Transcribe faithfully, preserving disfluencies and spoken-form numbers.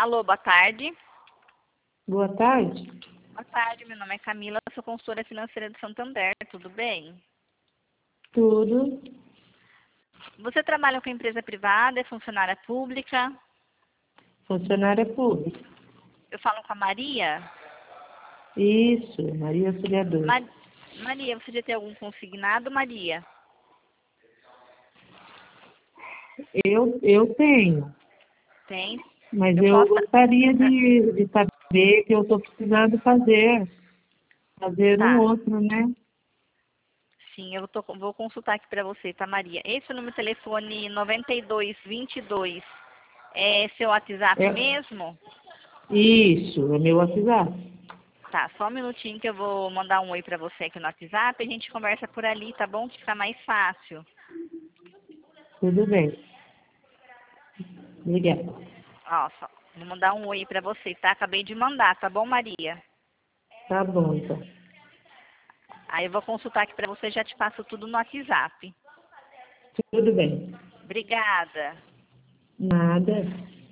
Alô, boa tarde. Boa tarde. Boa tarde, meu nome é Camila, sou consultora financeira do Santander, tudo bem? Tudo. Você trabalha com empresa privada, é funcionária pública? Funcionária pública. Eu falo com a Maria? Isso, Maria Auxiliadora. Ma Maria, você já tem algum consignado, Maria? Eu, eu tenho, Tem. mas Eu eu posso... gostaria Ah, de, de saber que eu estou precisando fazer, fazer um tá. outro, né? Sim, eu tô, vou consultar aqui para você, tá, Maria? Esse é o número de telefone nove dois dois dois. É seu WhatsApp É, mesmo? isso, é meu WhatsApp. Tá, só um minutinho que eu vou mandar um oi pra você aqui no WhatsApp. A gente conversa por ali, tá bom? Que fica mais fácil. Tudo bem. Obrigada. Ó, só, vou mandar um oi pra você, tá? Acabei de mandar, tá bom, Maria? Tá bom, então. Aí eu vou consultar aqui pra você, já te passo tudo no WhatsApp. Tudo bem. Obrigada. Nada.